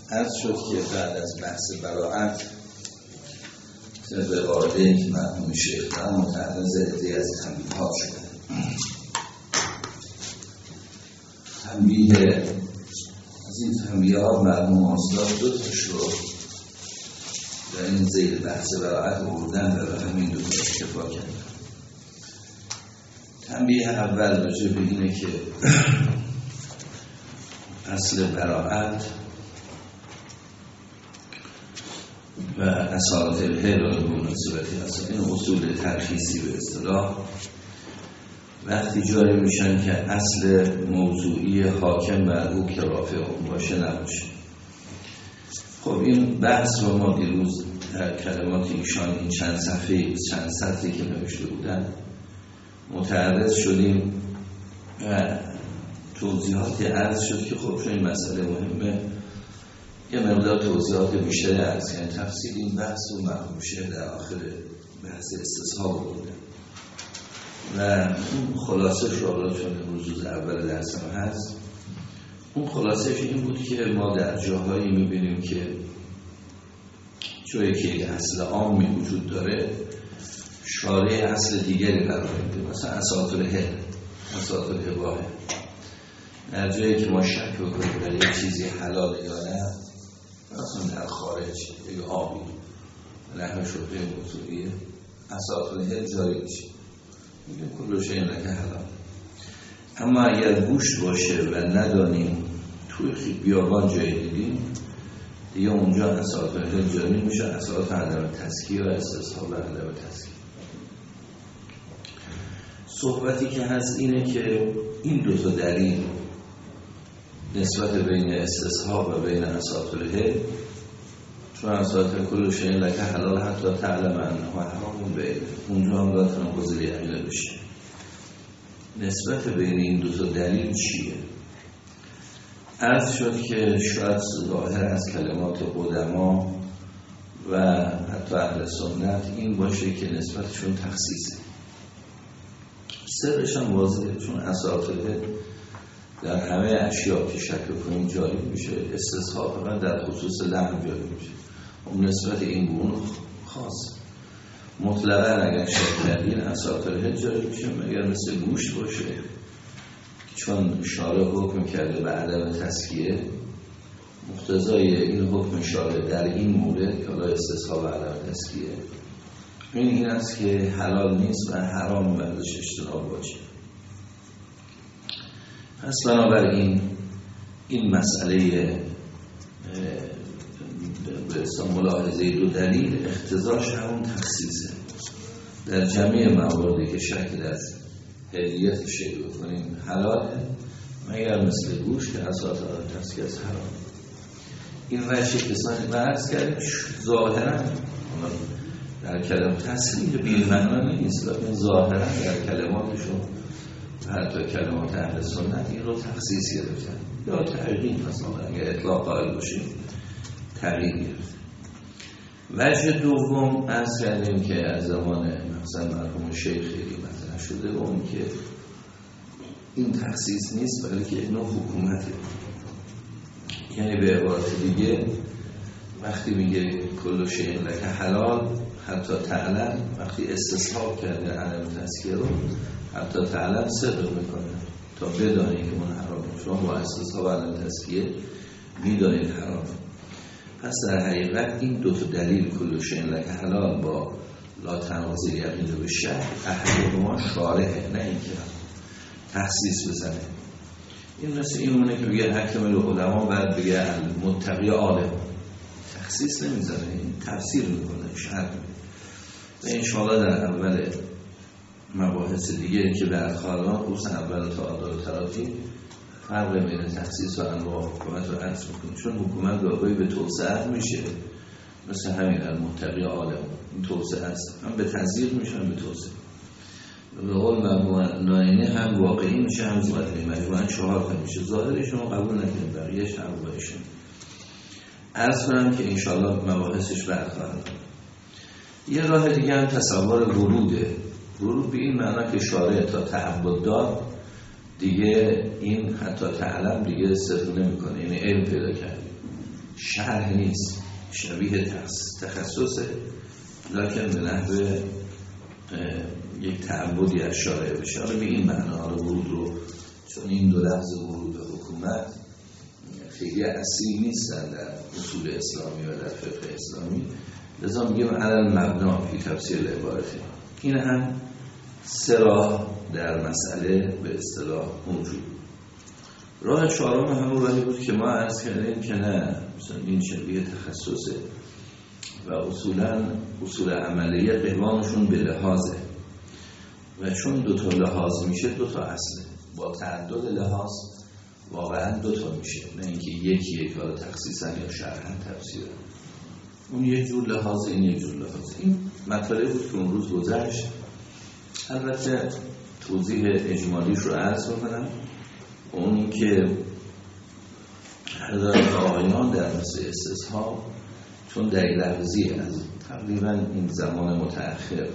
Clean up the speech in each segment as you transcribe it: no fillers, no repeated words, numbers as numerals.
عرض شد که بعد از بحث براءت طبق قاعده‌ای که مرحوم شیخ دارن متعرض عده‌ای از تنبیهات شده. تنبیه از این تنبیهات مرحوم استاد دو تاش رو در این ذیل بحث براءت آوردن و همین دو تا اکتفا کردن. تنبیه اول راجع به اینه که اصل براءت و اصالت الهی را به مناسبتی هست. این اصول ترخیصی به اصطلاح وقتی جاری میشن که اصل موضوعی حاکم بر او که رافع اون باشه نباشه. خب این بحث رو ما دیروز در کلمات ایشان این چند سطری که نوشته بودن متعرض شدیم و توضیحاتی عرض شد که خب چون این مسئله مهمه یه مقدار توضیحات بیشتری عرض یعنی تفصیل این بحث و مرحوم شیخ در آخر بحث استصحاب بوده و اون خلاصه شد چون روز اول درس ما هست. اون خلاصه این بود که ما در جاهایی میبینیم که جایی که اصل عامی وجود داره شارع اصل دیگری قرار میده، مثلا اساطل هل اساطل اباحه. در جایی که ما شک بکنیم در یک چیزی حلال یا نه، مثلا در خارج یک آبی لحم شده موضوعیه اساطل هل جاری میشه، میگه کلوشه این لکه حلال. اما اگر گوشت باشه و ندانیم توی بیابان جایی دیدیم دیگه اونجا اساطل هل جاری میشه، اساطل عدم تزکیه و استصحاب عدم تزکیه. صحبتی که هست اینه که این دو تا دلیل نسبت بین استصحاب و بین اساطل هل، چون اساطل کل شیء لک حلال حتی تعلم انه حرام به اونجا هم باید تناقض یقینی بشه. نسبت بین این دو تا دلیل چیه؟ عرض شد که شاید ظاهر از کلمات قدما و حتی اهل سنت این باشه که نسبتشون تخصیصه. سرش هم واضحه، چون اساطل در همه اشیاء که شک کنیم جاری میشه، استصحاب فقط در خصوص لحم جاری میشه. اون نسبت این گونه خاص مطلقا اگر شک کردین اساطل جاری میشه، مگر مثل گوشت باشه چون شارع حکم کرده به عدم تزکیه، مقتضای این حکم شارع در این مورد که حالا استصحاب عدم تزکیه این است که حلال نیست و حرام ازش اجتناب باشه. پس بنابراین این مسئله به ملاحظه دو دلیل اقتضاش همون تخصیصه. در جمعی مواردی که شک در هلیت شیء بکنیم حلاله، مگر مثل گوشت که اساس تزکیه از حرام. این وجه کسانی بحث کردیم ظاهرا در کلمات تصریح بی‌معنا نیست، لیکن ظاهرا در کلماتشون حتی کلمات اهل سنت این رو تخصیص گرفتن یا تغییر، مثلا اگر اطلاق قائل باشیم تغییر گرفت. وجه دوم از کردیم که از زمان مثلا مرحوم شیخ خیلی مطرح شده و اون که این تخصیص نیست بلکه این نوع حکومته. یعنی به عبارت دیگه وقتی میگه کل شیء لک حلال حتی تعلم، وقتی استصحاب کرده عدم تزکیه رو حتی تعلم صدق میکنه تا بدانی که اون حرامه. شما با استصحاب عدم تزکیه میدانید حرامه. پس در حقیقت این دو تا دلیل کل شیء لک حلال با لا تناقض یقین به شک احد ما شارحه، نه اینکه تخصیص بزنه. این مثل این مونه که بگه حکم العلماء بعد بگه متقی عالم، تخصیص نمیزنه، این تفسیر میکنه، شرح میکنه. و انشاءالله در اول مباحث دیگه که در خواهران خصوصا اول تا عدال تراتی فرق بین تخصیص و انواع حکومت رو عرض میکنه، چون حکومت گاهی به توسعه میشه، مثل همین المتقی عالم این توسعه است، هم به تزییق میشه هم به توسعه. به قول مرحوم ناینی هم واقعی میشه هم ظاهری، مجموعاً 4 تا میشه. ظاهری شما قبول نکنید، بقیه‌اش هم واقعیشه. عرض کنم که انشاءالله مباحثش برخواهد. یه راه دیگه هم تصور وروده. ورود به این معنا که شارع تا تعبد داد دیگه این حتی تعلم دیگه صرف نمیکنه، یعنی علم پیدا کردیم. شرح نیست، شبیه تخصصه، لکن به نحو یک تعبدی از شارع بشه. حالا به این معنا رو ورود رو، چون این دو لفظ ورود و حکومت خیلی اصیل نیستن در اصول اسلامی و در فقه اسلامی، لذا میگیم علل مبنا فی تفسیر العبارتی. این هم سه راه در مسئله به اصطلاح موجود. راه چهارم همون راهی بود که ما عرض کردیم که نه، مثلا این شبیه تخصصه و اصول عملیه قوامشون به لحاظه و چون دو تا لحاظ میشه دو تا اصله، با تعدد لحاظ واقعا دو تا میشه، نه اینکه یکی یک حالا تخصیصا یا شرحا تفسیره. اون یک جور لحاظ، این یک جور لحاظ. این مطالب بود که اون روز گذشت. البته توضیح اجمالیش رو عرض بکنم. اون که حضرت آقایان در مثل استصحاب چون دلیل لفظی از تقریبا این زمان متأخر،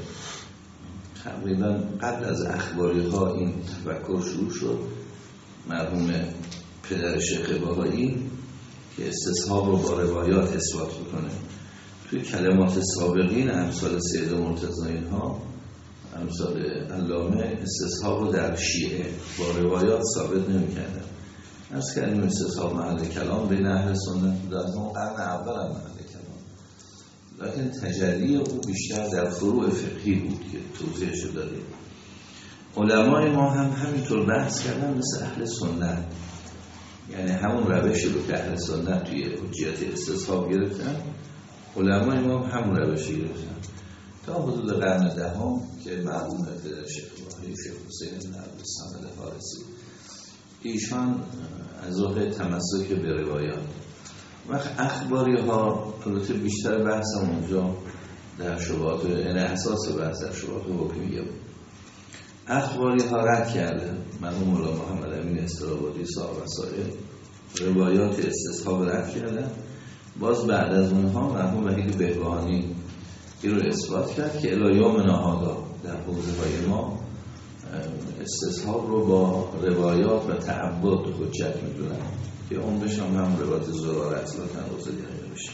تقریبا قبل از اخباری ها این تفکر شروع شد. مرحوم پدر شیخ بهایی که استصحاب رو با روایات اثبات بکنه، توی کلمات سابقین امثال سید مرتضی اینها، امثال علامه، استصحاب رو در شیعه با روایات ثابت نمی‌کردن. از که این استصحاب محل کلام بین اهل سنت در اون قرن اول هم محل کلام، لیکن تجلی او بیشتر در فروع فقهی بود که توضیحش دادیم. علمای ما هم همینطور بحث کردن مثل اهل سنت، یعنی همون روشی رو که اهل سنت توی حجیت استصحاب گرفتن، علمای ما هم همون روشی گرفتن تا حدود قرن دهم که مرحوم پدر شیخ بهایی، شیخ حسین بن عبدالصمد فارسی، ایشان از راه تمسک به روایات و اخباری ها، البته بیشتر بحث هم اونجا در شبهات، یعنی اساس بحث در شبهات حکمیه بود. اخباری ها رد کرده، مرحوم مولا محمد امین استرابادی صاحب وسائل روایات استصحاب رد کردن. باز بعد از اونها مرحوم وحید بهبهانی این رو اثبات کرد که الی یوم نهادا در حوزه های ما استصحاب رو با روایات و تعبد حجت میدونن که اون بشم هم روایت زرارت لکن روزه دیگه بشه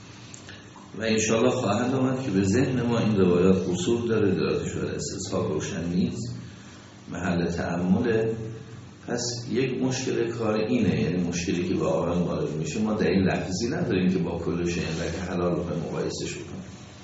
و انشاءالله خواهد آمد که به ذهن ما این روایات قصور داره، دلالتش بر استصحاب روشن نیست، محل تأمله. پس یک مشکل کار اینه، یعنی مشکلی که با آقایان وارد میشه، ما دلیل لفظی نداریم که با کل شیء که حلال رو مقایسش بکنیم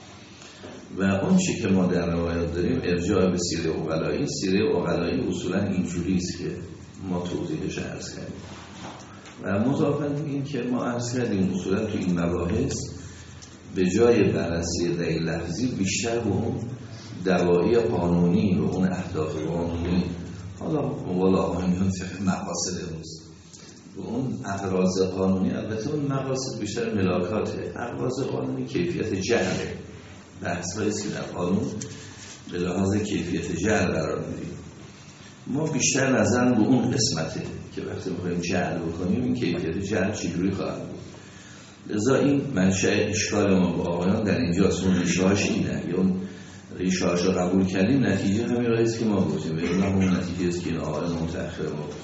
و اون چی که ما در روایات داریم ارجاع به سیره عقلایی. سیره عقلایی اصولا اینجوری است که ما توضیحش عرض کردیم و مضافاً این که ما عرض کردیم اصولا تو این مباحث به جای بررسی دلیل لفظی بیشتر به اون دواعی قانونی و اون اهداف قانونی، حالا موالا آهنگان فقه مقاصد امروز، به اون اغراض قانونی، البته اون مقاصد بیشتر ملاکاته، اغراض قانونی کیفیت جهله، بحث هاییست که در قانون به لحاظ کیفیت جهل قرار میدیم. ما بیشتر نظر به اون قسمته که وقتی میخوایم جهل بکنیم این کیفیت جهل چجوری خواهد بود. لذا این منشأ اشکال ما با آقایان در اینجاست. اون ریشه‌هاش اینه، یا اون ریشه‌هاش رو قبول کردیم، نتیجه همین راهیست که ما گفتیم و این هم اون نتیجه است که این آقایان متأخر ما بود.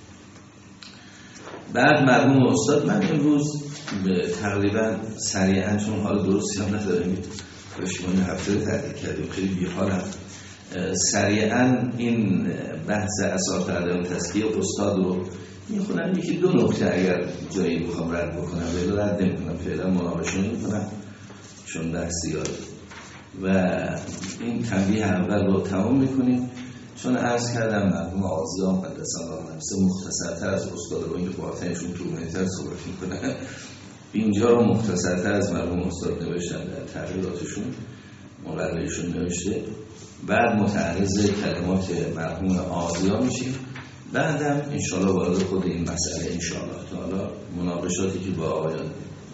بعد مرحوم استاد، من امروز تقریبا سریعا چون حال درستی هم نداریم بشمانی هفته تحقیق کردیم، خیلی بیحالم، سریعا این بحث اساس عدم تزکیه استاد رو میخونم. یکی دو نکته اگر جایی میخوام رد بکنم ولی رد نمیکنم، فعلا مناقشه نمیکنم چون بحث زیاده و این تنبیه اول رو تمام میکنیم. چون عرض کردم مرحوم آزیان قدس الله نفسه مختصرتر از استاد رو، این قاطعشون طولانی‌تر صحبت میکنن، اینجا رو مختصرتر از مرحوم استاد نوشتن در تحریراتشون، مقررشون نوشته. بعد متعرض کلمات مرحوم آزیا میشیم، بعدم انشاءالله وارد خود این مسئله انشاءالله تعالی مناقشاتی که با آقایان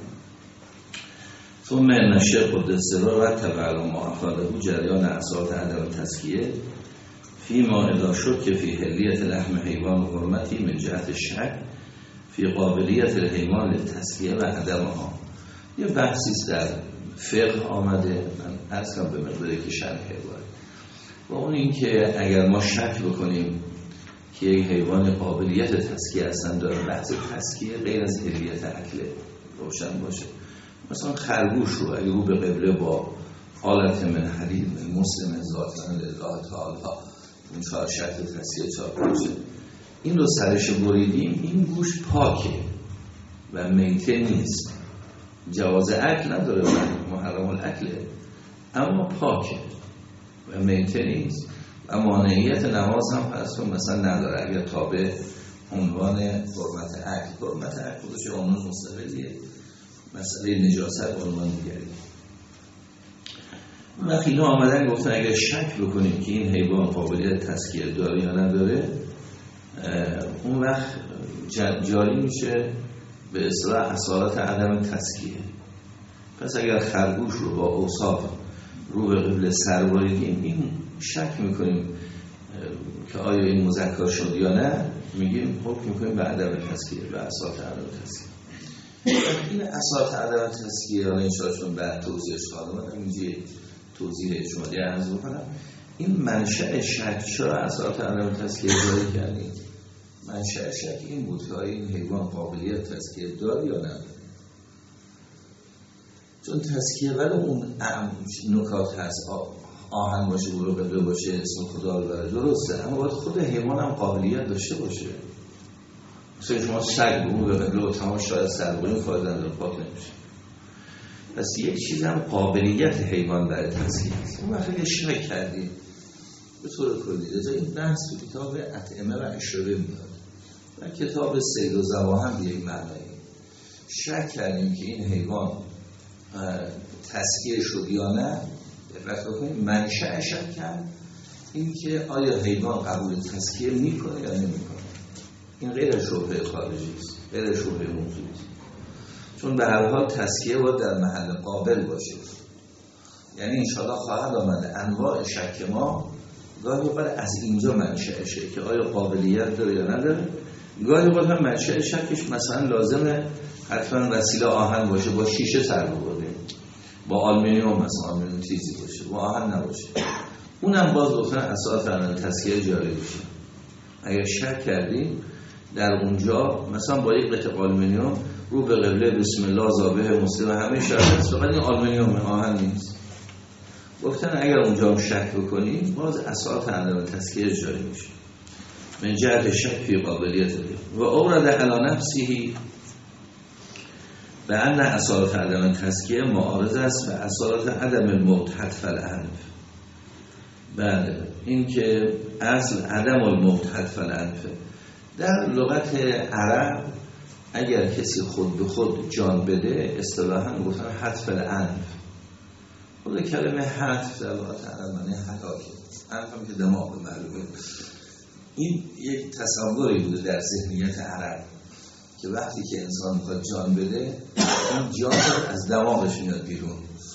ثم نشه قدس سرا و تبعل ما افاده جریان اساس عدم تزکیه فیما اذا شد که فی حلیت لحم حیوان و حرمتی من جهت شک فی قابلیت الحیوان لتزکیه و عدمها. یه بحثیست در فقه آمده، من عرض کنم به مقداری که شرحه باید و اون این که اگر ما شک بکنیم که یک حیوان قابلیت تزکیه اصلا داره، بحث تزکیه غیر از حلیت عقله، روشن باشه. مثلا خرگوش رو اگه رو به قبله با حالت من حدید من مسلم ذاتن لله تعالی اون 4 شرط تصحیح 4 باشه، این رو سرش بریدیم، این گوش پاکه و میته نیست، جواز اکل نداره و محرم الاکله، اما پاکه و میته نیست و مانعیت نماز هم هست و مثلا نداره اگر تابع عنوان حرمت اکل. حرمت اکل خودش عنوان مستقلیه، مسئله نجاست عنوان دیگری. وقتی اینا آمدن گفتن اگر شک بکنیم که این حیوان قابلیت تسکیه داره یا نداره، اون وقت جاری میشه به اصطلاح اصالت عدم تسکیه. پس اگر خرگوش رو با اوصاف رو به قبله سر بریدیم، این شک میکنیم که آیا این مذکر شد یا نه، میگیم حکم میکنیم به عدم تسکیه، به اصالت عدم تسکیه. این اصالت عدم تسکیه را انشاءالله بعد توضیحش خواهم داد، اینجا توضیح شما دیگه عرض بکنم. این منشأ شک چرا اصالت عدم تسکیه جاری کردیم؟ منشأ شک این بود که این حیوان قابلیت تسکیه داره یا نداره. چون تسکیه ولی اون نکات هست، آهن باشه، برو قبله باشه، اسم خدا رو بره، درسته، اما باید خود حیوان هم قابلیت داشته باشه. مثلا شما سگ برو به قبله و تمام شاید سر بریم فایده نداره، پاک نمیشه. پس یک چیز هم قابلیت حیوان برای تسکیه هست. اون وقت اگه شک کردیم به طور کلی این بحث تو کتاب اطعمه و اشربه میاد و کتاب صید و ذبح هم به یک معنایی شک کردیم که این حیوان تسکیه شد یا نه. دقت بکنید منشأ شک کرد این که آیا حیوان قبول تسکیه میکنه یا نمیکنه. این غیر شبهه خارجی است، غیر شبهه موضوعی است، چون به هر حال تسکیه باید در محل قابل باشه. یعنی انشاءالله خواهد آمده انواع شک ما گاهی اوقات از اینجا منشأشه که آیا قابلیت داره یا نداره. گاهی اوقات هم منشأ شکش مثلا لازمه حتما وسیله آهن باشه، با شیشه سر ببریم، با آلومینیوم مثلا آلومینیوم تیزی باشه، با آهن نباشه، اونم باز گفتن اساس فرمان تسکیه جاری میشه. اگر شک کردیم در اونجا مثلا با یک قطعه آلومینیوم رو به قبله بسم الله ذابح مسلم همه شرط هست، فقط این آلومینیوم آهن نیست. گفتن اگر اونجا هم شک بکنیم باز اساس فرمان تسکیه جاری میشه من جهت شک فی قابلیت و اورد علی نفسه به ان اصالت عدم تسکیه معارض است و اصالت عدم الموت حتف الانف. بله، این که اصل عدم الموت حتف الانف در لغت عرب اگر کسی خود به خود جان بده اصطلاحاً گفتن حتف الانف. خود کلمه حتف در لغت عرب معنی هلاک، انف هم که دماغ معلومه. این یک تصوری بوده در ذهنیت عرب که وقتی که انسان میخواد جان بده این جان از دماغش میاد بیرون.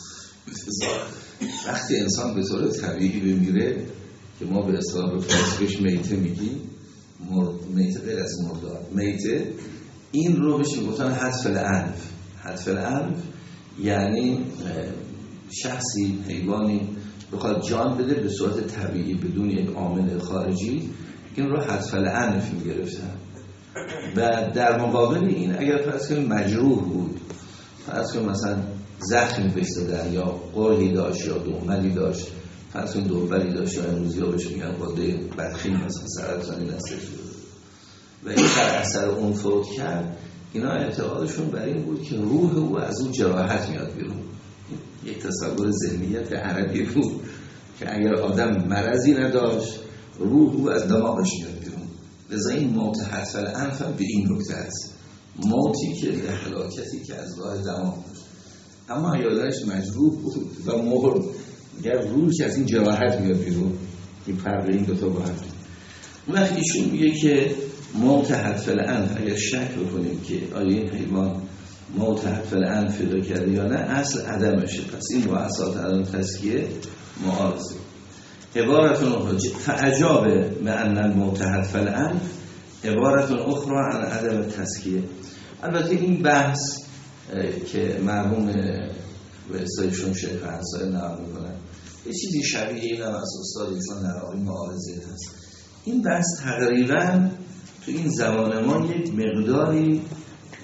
وقتی انسان به طور طبیعی بمیره که ما به اصطلاح به فارسیش میته میگیم، میته غیر از مردار، میته این رو بهش میگفتن حتف الانف. حتف الانف یعنی شخصی حیوانی بخواد جان بده به صورت طبیعی بدون یک عامل خارجی، این رو حتف الانف میگرفتن. و در مقابل این اگر فرض کنیم مجروح بود، فرض کنیم مثلا زخمی بهش دادن یا قرحی داشت یا دهملی داشت، فرض کنیم دوربری داشت یا امروزی ها بهش میگن قده بدخیم مثلا سرطانی دستش و این در اثر اون فوت کرد، اینا اعتقادشون بر این بود که روح او از اون جراحت میاد بیرون. یک تصور ذهنیت عربی بود که اگر آدم مرضی نداشت روح او از دماغش میاد بیرون. لذا این موت حتف الانف به این نکته است، موتی که در هلاکتی که از راه دماغ داشت. اما ایالش مجروح بود و مرد، میگه روح که از این جراحت میاد بیرون. این فرق این دوتا با هم. وقتی ایشون میگه که موت حتف الانف اگر شک بکنیم که آیا این حیوان موت حتف الانف پیدا کرده یا نه، اصل عدمشه. پس این با اساس عدم تسکیه معارضه. عبارتون اخرى فعجاب من الموت حتف الانف عبارتون اخرى عن عدم تسکیه. البته این بحث که مرحوم به اصطلاحشون شیخ انصاری نقل میکنن یه چیزی شبیه این هم از استادشون نراقی معارضه هست. این بحث تقریبا تو این زمان ما یک مقداری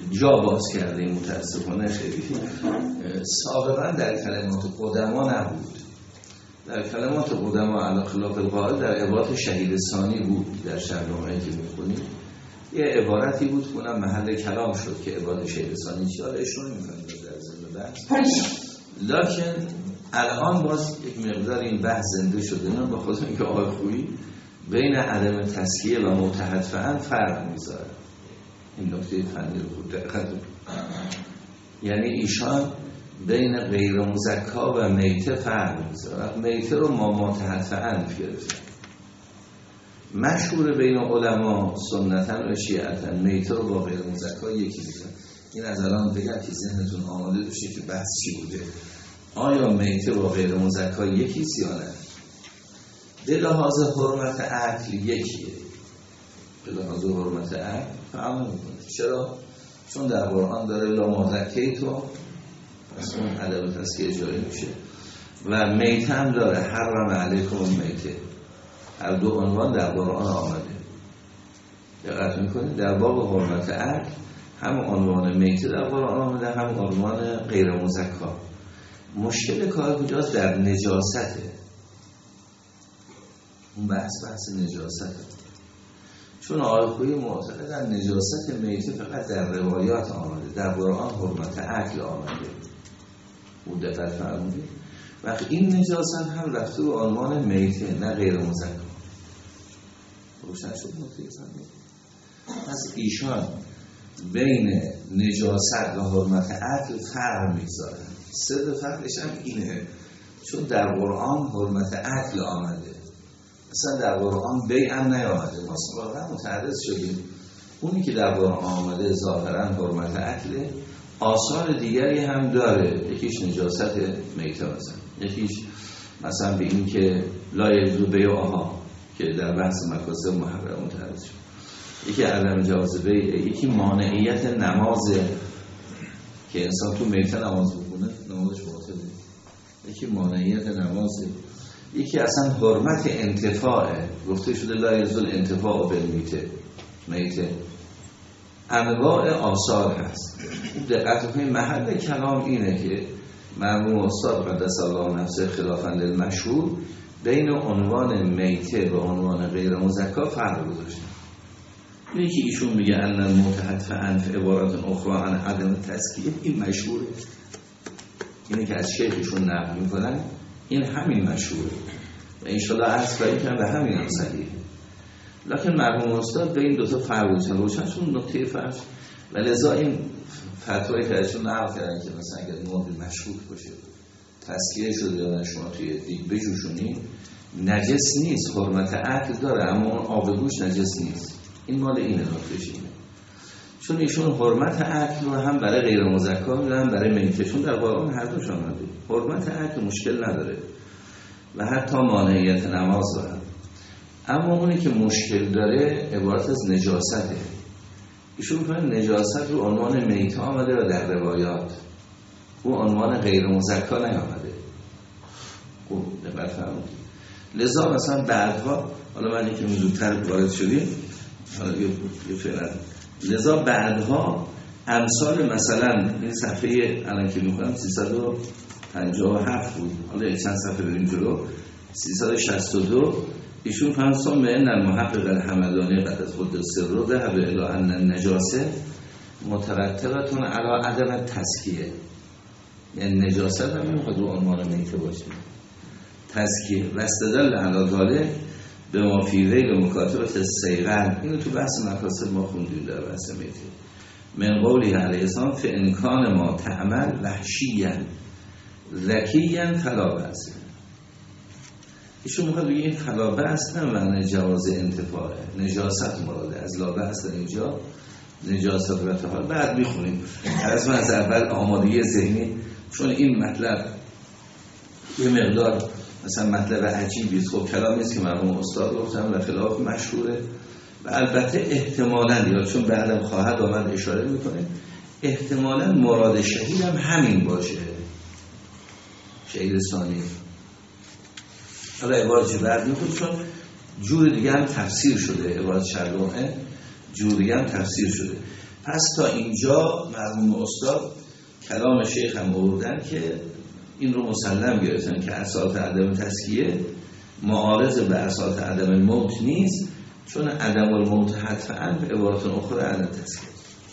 جا باز کرده این متاسفانه خیلی سابقا در کلمات قدما نبود. در کلمات قدما علی خلاف القائل در عبارت شهید ثانی بود. در شرحنامه‌ای که می‌خونید یه عبارتی بود که اونم محل کلام شد که عبارت شهید ثانی چیه، حالا اشاره می‌کنیم در ضمن بحث. لکن الان باز یک مقدار این بحث زنده شده، نه به خاطر اینکه آقای خویی بین عدم تسکیه و متحد فعل فرق می‌ذاره. این نکته فنی رو بود دقت. یعنی ایشان بین غیر مزکا و میته فرق می‌ذاره. میته رو ما متحد فعل گرفتن. مشهور بین علما سنتاً و شیعتاً میته رو با غیر مزکا یکی می‌ذارن. این از الان بگم که ذهنتون آماده بشه که بحث چی بوده. آیا میته با غیر مزکا یکیست یا نه؟ به لحاظ حرمت عقل یکیه. به لحاظ حرمت عقل فهم نمی‌کنه. چرا؟ چون در قرآن داره لا مزکیتو، پس اون عدم تزکیه جاری میشه. و میته هم داره حرم علیکم میته. هر دو عنوان در قرآن آمده. دقت می‌کنید در باب حرمت عقل هم عنوان میته در قرآن آمده، هم عنوان غیر مزکا. مشکل کار کجاست؟ در نجاسته. اون بحث نجاسته. چون آقای خویی معتقدن نجاست میته فقط در روایات آمده، در قرآن حرمت عقل آمده. اون دقت فرمودید؟ وقتی این نجاست هم رفته به عنوان میته نه غیر مزکا. روشن شد نکته فرمودید؟ پس ایشان بین نجاست و حرمت عقل فرق میگذارن. سر فرقش هم اینه، چون در قرآن حرمت عقل آمده، اصلا در قرآن بیع هم نیامده. ما واقعا متعرض شدیم اونی که در قرآن آمده ظاهرا حرمت عقله، آثار دیگری هم داره. یکیش نجاست میته مثلا، یکیش مثلا به این که لا یجوز بیع آها که در بحث مکاسب محرم متعرض شد، یکی عدم جواز بیع، یکی مانعیت نماز که انسان تو میته نماز بکنه نمازش باطله، یکی مانعیت نماز، یکی اصلا حرمت انتفاعه. گفته شده لا یجوز انتفاع بالمیته، میته انواع آثار هست. دقت کنید محل کلام اینه که مرحوم استاد قدس الله نفسه خلافاً للمشهور بین عنوان میته و عنوان غیر مزکا فرق گذاشتن. اینه که ایشون میگه ان المتحد فانف عبارات اخرى عن عدم تزکیه، این مشهوره. اینه که از شیخشون نقل میکنن، این همین مشهوره و انشالله عرض کنیم که به همین هم صحیحه. لکن مرحوم استاد به این دوتا فرق گذاشتن. روشنشون نکته فرق و لذا این فتوایی که ازشون نقل کردن که مثلا اگر مرد مشکوک باشه تزکیه شده یا شما توی دیگ بجوشونید نجس نیست، حرمت عقل داره، اما اون آب گوش نجس نیست. این مال اینه، نکتهش اینه. چون ایشون حرمت عقل رو هم برای غیر مزکا میدن، برای میتشون در قرآن هر دوش آمده. حرمت عقل مشکل نداره و حتی مانعیت نماز داره. اما اونی که مشکل داره عبارت از نجاسته. ایشون میگن نجاست رو عنوان میته آمده و در روایات او عنوان غیر مزکا نیامده. خوب دقت فرمودید. لذا مثلا بعدها، حالا من یکی زودتر وارد شدیم، حالا یه فعلا، لذا بعدها امثال مثلا این صفحه الان که میخونم 357 بود، حالا چند صفحه بریم جلو 362 ایشون فرمودن من المحقق الحمدانی قد خود سر رو ذهب الی ان النجاسه مترتبه علی عدم تزکیه. یعنی نجاست هم نمیخواد رو عنوان میته باشه، تزکیه و استدلال علی ذلک به ما فی ذیل مکاتبه الصیغه. اینو تو بحث مکاسب ما خوندیم در بحث میته. من قولی علیه السلام فان کان ما تعمل وحشیا ذکیا فلا بأس. ایشون میخواد بگه این خلابه است نه معنی جواز انتفاعه، نجاست مراده از لابه است در اینجا نجاست و حال بعد میخونیم. از من از اول آمادگی ذهنی، چون این مطلب یه مقدار مثلا مطلب عجیبیست. خب کلام نیست که مرحوم استاد گفتم و خلاف مشهوره و البته احتمالاً یا چون بعدم خواهد آمد اشاره میکنه احتمالاً مراد شهید هم همین باشه، شهید ثانی. حالا عبارتی بعد میکنه چون جور دیگه هم تفسیر شده، عبارت شرعه جور دیگه هم تفسیر شده. پس تا اینجا مرحوم استاد کلام شیخ هم آوردن که این رو مسلم گرفتن که اساس عدم تزکیه معارض به اساس عدم الموت نیست، چون عدم الموت حتما به عبارت اخرى عدم تزکیه.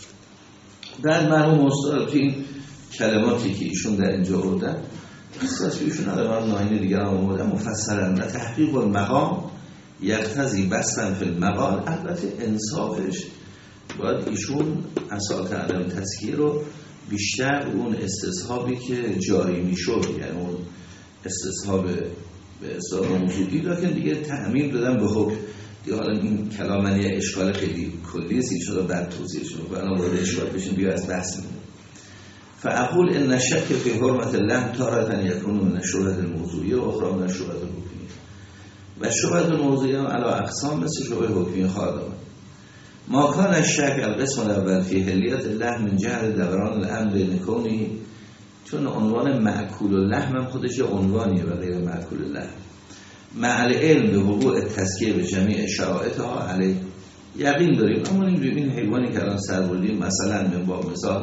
بعد مرحوم استاد تو این کلماتی که ایشون در اینجا آوردن اختصاص ایشون نداره، ناینه دیگر هم آوردن مفصلا و تحقیق المقام یقتضی بسطن فی المقال. البته انصافش باید ایشون اساس عدم تزکیه رو بیشتر اون استصحابی که جاری میشد، یعنی اون استصحاب به اصطلاح موضوعی را که دیگه تعمیم دادن به حکم دیگه. حالا این کلام من یه اشکال خیلی کلی است، این شده بعد توضیحش رو برای وارد اشکال بشیم بیا از بحث می‌کنیم. فاقول ان شک فی حرمت الله تارة یکون من الشبهة الموضوعیه و اخرى من الشبهة الحکمیه. و شبهة الموضوعیه علی اقسام مثل شبهه حکمیه خواهد آمد. ما کان الشک القسم الاول فی حلیت الله من جهل دوران الامر نکونی، چون عنوان معکول اللحم هم خودش یه عنوانیه و غیر معکول اللحم، مع العلم به وقوع تزکیه به جمیع شرایطها علیه. یقین داریم اما نمیدونیم این حیوانی که الان سر بردیم مثلا من با مثال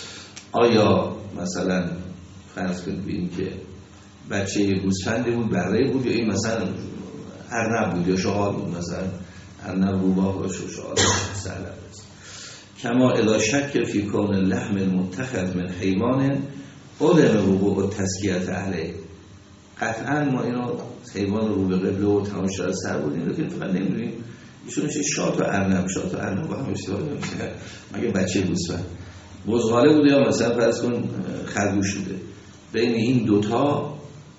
آیا مثلا فرض کنیم که بچه گوسفندی بود، بره بود، یا این مثلا ارنب بود یا شغال بود، مثلا ارنب روباه و شغال سلب است. کما اذا شک فی کون اللحم المتخذ من حیوان علم وقوع تزکیه علیه. قطعا ما اینو حیوان رو به قبله و تمام شده سر بودیم، لیکن فقط نمیدونیم ایشون چه شات و ارنب با هم اشتباه نمیشه، مگه بچه گوسفند بزغاله بوده یا مثلا فرض کن خرگوش بوده. بین این دوتا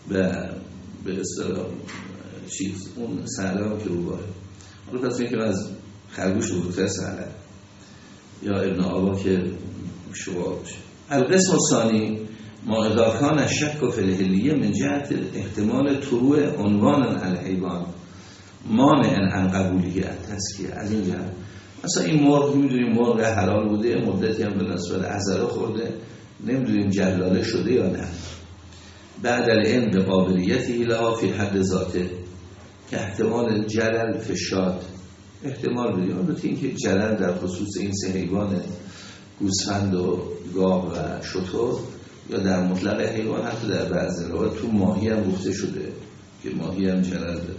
به اصطلاح چیز اون سهلم که رو باره، حالا پس که از خرگوش بزرگتر سهلم یا ابن آبا که شباب بشه. القسم الثانی ما اذا کان الشک فی الحلیه من جهت احتمال طلوع عنوان الحیوان مانع عن قبولیه التزکیه. از این جهت مثلا این مرغ میدونیم مرغ حلال بوده، مدتی هم به نسبت عذره خورده، نمیدونیم جلاله شده یا نه. بعد العلم به قابلیتی لها فی حد ذاته که احتمال جلل فشاد احتمال بدیم. البته این که جلل در خصوص این سه حیوان گوسفند و گاو و شتر یا در مطلق حیوان، حتی در بعضی روایات تو ماهی هم گفته شده که ماهی هم جلل داره.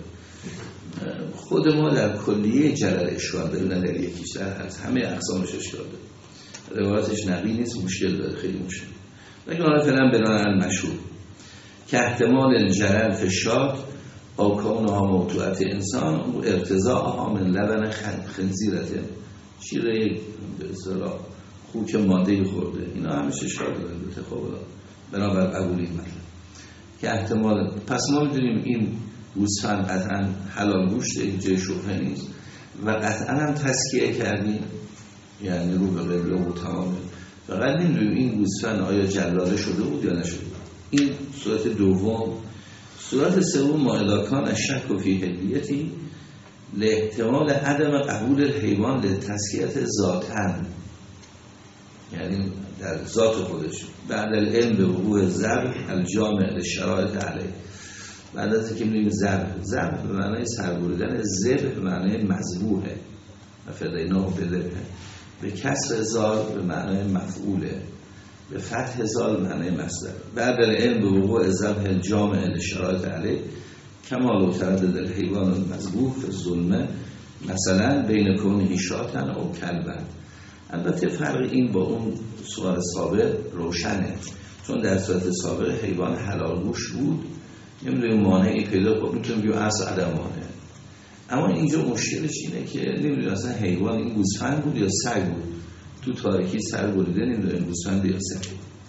خود ما در کلیه جلل اشکال داره، نه در یکیش، در همه اقسامش اشکال داره. روایاتش نقی نیست، مشکل داره، خیلی مشکل. لیکن حالا فعلا بنابراین المشهور که احتمال الجلل فشاد او کونها موضوعات انسان و ارتضاعها من لبن خنزیرته، شیره به اصطلاح خوک ماده خورده، اینا همش اشکال داره. خب بنابر قبولی مطلب که احتمال، پس ما میدونیم این گوسفند قطعا حلال گوشته، این جای شبهه نیست و قطعا هم تزکیه کردیم، یعنی رو به قبله و تمامه. فقط نمیدونیم این گوسفند آیا جلاله شده بود یا نشده. این صورت دوم. صورت سوم ما اذا کان الشک فی حلیتی لاحتمال عدم قبول الحیوان لتزکیه ذاتاً، یعنی در ذات خودش، بعد العلم به وقوع ذبح الجامع للشرایط علیه. بعد از که میگیم ذبح به معنای سربریدن، ذبح به معنای مذبوحه و فدیناه بذبح، به کسر زال به معنای مفعوله، به فتح زال معنای مصدر. بعد العلم به وقوع ذبح الجامع للشرایط علیه کما لو تردد الحیوان المذبوح فی الظلمه مثلا بین کونه شاتن او کلبن. البته فرق این با اون سوال سابق روشنه، چون در صورت سابق حیوان حلال گوش بود، نمیدونیم مانعی پیدا کنیم، میتونیم بگیم اصل عدم مانع. اما اینجا مشکلش اینه که نمیدونیم اصلا حیوان این گوسفند بود یا سگ بود، تو تاریکی سر بریده نمیدونیم گوسفند یا سگ.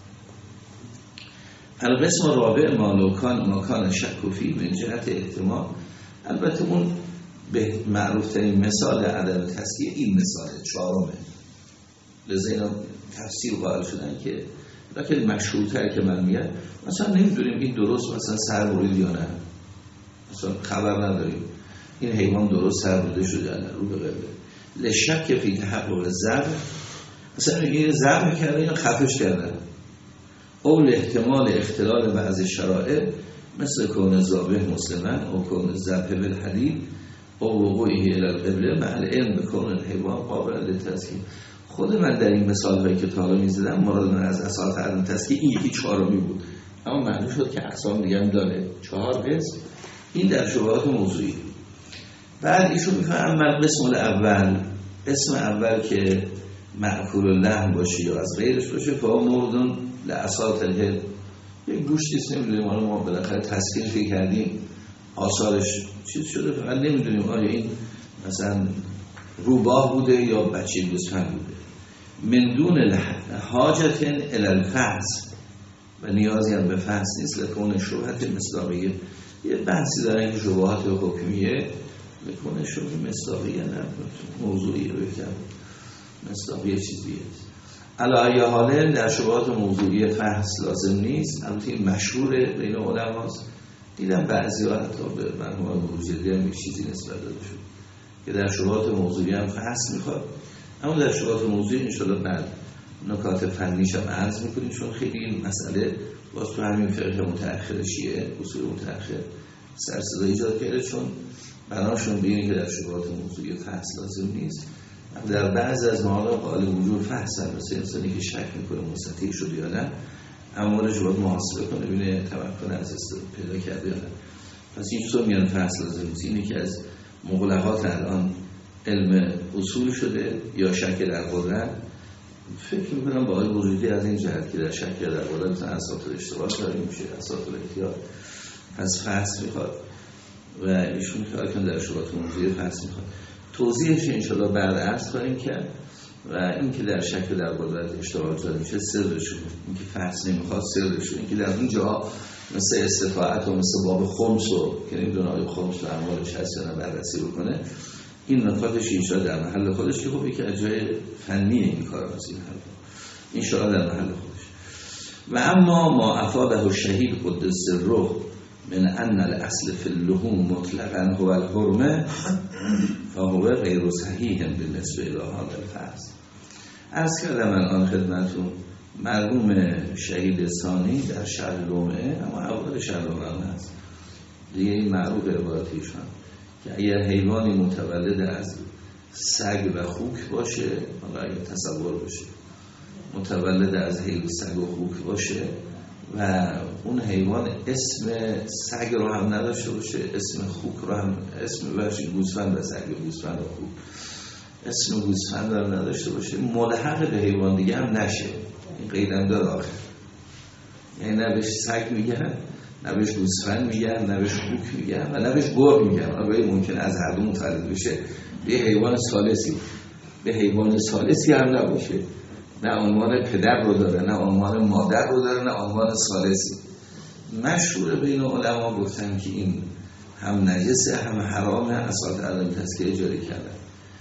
القسم رابع ماکان شک فی من جهت احتمال. البته اون به معروف ترین مثال عدم تزکیه این مثال چهارمه، لذا اینا تفسیر قائل شدن که لکن مشهورتر که من میگم مثلا نمیدونیم این درست مثلا سر برید یا نه، مثلا خبر نداریم این حیوان درست سر بریده شده یا نه، رو به قبله. لشک فی تحقق ذبح، مثلا این ذبح کرده یا خفش کردن، او احتمال اختلال بعض شرائع مثل کون ذابح مسلمان او کون ذبح بالحدید او وقوعه الی القبله مع العلم بکون الحیوان قابل للتزکیه. خود من در این مثال هایی که تا حالا می‌زدم مراد من از اصالت عدم تزکیه این یکی چهارمی بود، اما معنی شد که اقسام دیگه هم داره 4 قسم. این در شبهات موضوعی. بعد ایشون میفهمه اما قسم الاول، اسم اول که مأکول اللحم باشه یا از غیرش باشه فهو موردون لاساط الهل، یک گوشتیست نمیدونیم حالا ما بالاخره تسکیرش کردیم آثارش چیز شده فقط نمیدونیم آیا این مثلا روباه بوده یا بچه گوسفند بوده. من دون حاجت الی الفحص، و نیازی هم به فحص نیست لکون شبهت مصداقیه. یه بحثی دارن که شبهات حکمیه لکون شبهه مصداقیه نه موضوعی رو بکنم مصداقیه چیزیه. علی حاله در شبهات موضوعی فحص لازم نیست. البته این مشهوره بین علماست، دیدم بعضی ها حتی به مرحوم بروجردی هم یک چیزی نسبت داده شد که در شبهات موضوعی هم فحص میخواد، اما در شبهات موضوعی انشاءالله بعد نکات فنیش هم عرض میکنیم، چون خیلی این مسئله باز تو همین فقه متأخر شیعه اصول متأخر سر صدا ایجاد کرده، چون بناشون بینی که در شبهات موضوعی فحص لازم نیست. در بعض از مواقع قائل وجود فحص هم، مثل انسانی که شک میکنه مستطیع شده یا نه، امورش باید محاسبه کنه ببینه تمکن از پیدا کرده یا نه. پس این چطور میان فحص لازم نیست. اینی که از مغلقات الان علم اصول شده یا شک در قدرت. فکر میکنم با آقای بروجردی از این جهت که در شک در قدرت مثلا اساطیر اشتباه داریم میشه اساطیر احتیاط، پس فحص میخواد و ایشون که در شبهات موضوعی فحص میخواد. توضیحش انشاءالله بعد عرض خواهیم کرد. و این که در شک در قدرت اشتباه داره میشه سرشون، این که فحص نمیخواد سرشون، این که در اونجا مثل استطاعت و مثل باب خمس و که نمیدونه آیا خمس و اموالش هست یا نه بررسی بکنه، این نکاتش انشاءالله در محل خودش که خب یکی از جای فنیه این کار هست این انشاءالله در محل خودش. و اما ما افاده الشهید قدس سره من ان الاصل فی اللحوم مطلقا هو الحرمه فهو غیر صحیح بالنسبه الی هذا الفحص. عرض کردم الان خدمتتون مرحوم شهید ثانی در شهر لومه، اما اول شهر لومه هست دیگه، این معروف عبارتیشان که اگر حیوانی متولد از سگ و خوک باشه، حالا اگر تصور باشه متولد از حیوان سگ و خوک باشه و اون حیوان اسم سگ رو هم نداشته باشه، اسم خوک رو هم اسم باشه گوسفند و سگ و گوسفند و خوک اسم گوسفند رو نداشته باشه، ملحق به حیوان دیگه هم نشه. این قیدم داره آخر، یعنی نه بهش سگ میگن، نه بهش گوسفند میگن، نه بهش خوک میگن و نه بهش گرگ میگن. آگاهی ممکنه از هر دو متولد بشه به حیوان ثالثی، به حیوان ثالثی هم نباشه، نه عنوان پدر رو داره، نه عنوان مادر رو داره، نه عنوان ثالثی. مشهور بین علما گفتن که این هم نجسه هم حرامه، اساس عدم تزکیه جاری کردن.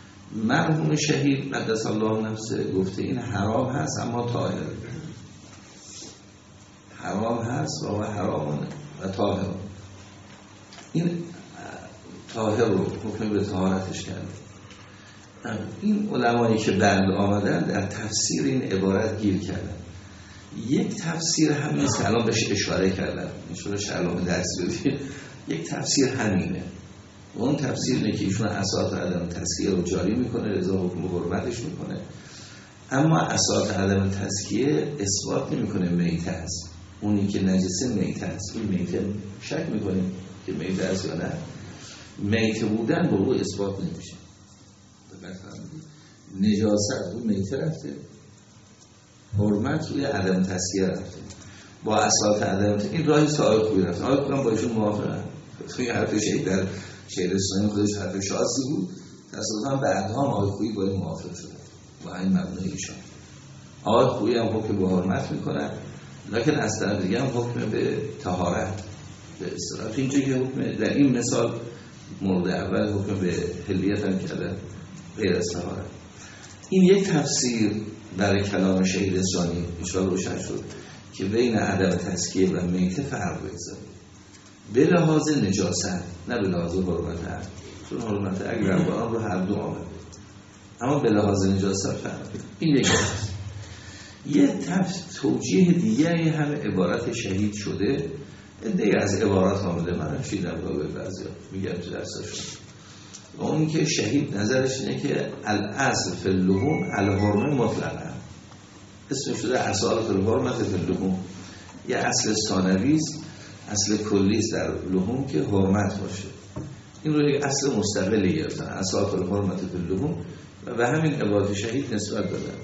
مرحوم شهید قدس الله نفسه گفته این حرام هست اما طاهر، حرام هست و حرامونه و طاهر. این طاهر رو حکم به طهارتش کرده. این علمایی که بعد آمدن در تفسیر این عبارت گیر کردن. یک تفسیر همین است، الان بهش اشاره کردن انشاءالله شرح درس بدیم. یک تفسیر همینه، اون تفسیر اینه که ایشون اساس عدم تزکیه رو جاری میکنه، رضا حکم حرمتش میکنه، اما اساس عدم تزکیه اثبات نمیکنه میته است. اونی که نجسه میته است، این میته شک میکنیم که میته است یا نه، میته بودن با او اثبات نمیشه. نجاست رو میته رفته، حرمت روی عدم تزکیه رفته، با اساس عدم تزکیه. این راهی سوال خوبی رفته، آقای کنم با ایشون موافقم. توی حرف شهید در شهرستانی خودش حرف شاسی بود، تصادفاً بعدها هم آقای خویی با این موافق شده با این مبنای ایشان. آقای خویی هم حکم به حرمت میکنن، لیکن از طرف دیگه هم حکم به طهارت به اصطلاح. اینجا که حکم در این مثال مورد اول حکم به حلیت هم کردن غیر از طهارت. این یک تفسیر برای کلام شهید ثانی انشاءالله روشن شد که بین عدم تزکیه و میته فرق بگذاریم به لحاظ نجاست، نه به لحاظ حرمت، چون حرمت اگر باران رو هر دو آمد، اما به لحاظ نجاست فرق. این یک است. یه توجیه دیگری هم عبارت شهید شده، دیگه از عبارات آمده من شیدم با به بعضی میگم تو درستشون و اون که شهید نظرش اینه که الاصل فی اللحوم الحرمه مطلقا، اسم شده اصالت الحرمت فی اللحوم، یه اصل ثانوی است، اصل کلی است در لحوم که حرمت باشه. این رو یک اصل مستقلی گرفتن، اصالت الحرمت فی اللحوم، و به همین عبارت شهید نسبت دادن.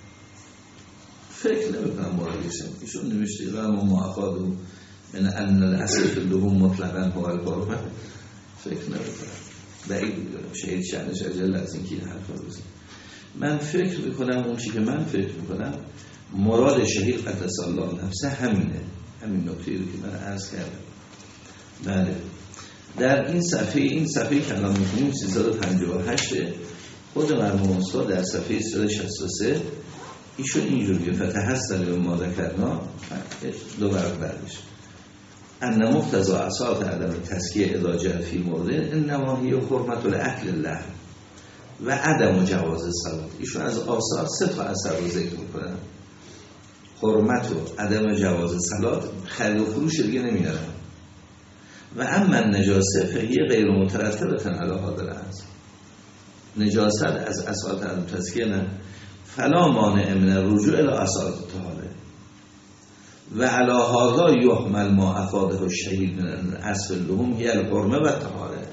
فکر نمی‌کنم مرادش ایشون نوشته و ما معقد من ان الاصل فی اللحوم مطلقا هو الحرمه، فکر نمی‌کنم، بعید می‌دونم شهید شأنش اجل از اینکه این حرفا رو بزنه. من فکر می‌کنم اون چیزی که من فکر می‌کنم مراد شهید قدس الله نفسه همینه، همین نکته‌ای رو که من عرض کردم. بله در این صفحه که الان می‌خونیم 358 خود مرحوم استاد در صفحه 363 ایشون اینجوریه فتحصل به ما ذکرنا دو برق بردش ان مقتضی اساس عدم تسکیه اذا جاء فی مورد انما هی حرمت الاکل اللحم و عدم جواز الصلات. ایشون از آثار سه تا اثر رو ذکر میکنن، حرمت و عدم جواز الصلات، خرید و فروش دیگه نمیارن. و اما نجاسه فهی غیر مترتبه علی هذا الاصل، نجاست از اساس عدم تسکیه نه، فلا مانع من الرجوع الى اصالت الطهاره و علی هذا یحمل ما افاده الشهید من اصل اللحوم هی الحرمه و الطهاره.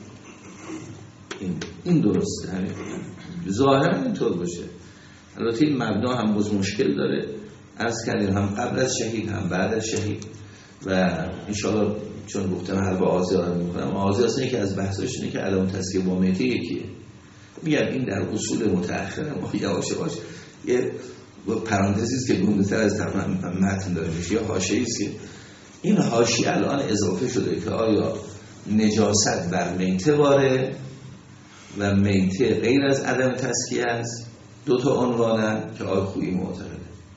این درسته، همین ظاهرا اینطور باشه. البته این مبنا هم باز مشکل داره، عرض کردیم هم قبل از شهید هم بعد از شهید، و انشاءالله چون گفتم حرف آزیار رو میکنم، آزیار اینه که از بحثش اینه که عدم تسکیه با میته یکیه. میگم این در اصول متأخر ما یواش یواش یه پرانتزی است که گنده‌تر از تمام متن داره میشه، یا حاشیه‌ای است که این حاشیه الان اضافه شده که آیا نجاست بر میته واره و میته غیر از عدم تسکیه است، دو تا عنوانن که آقای خویی معتقده،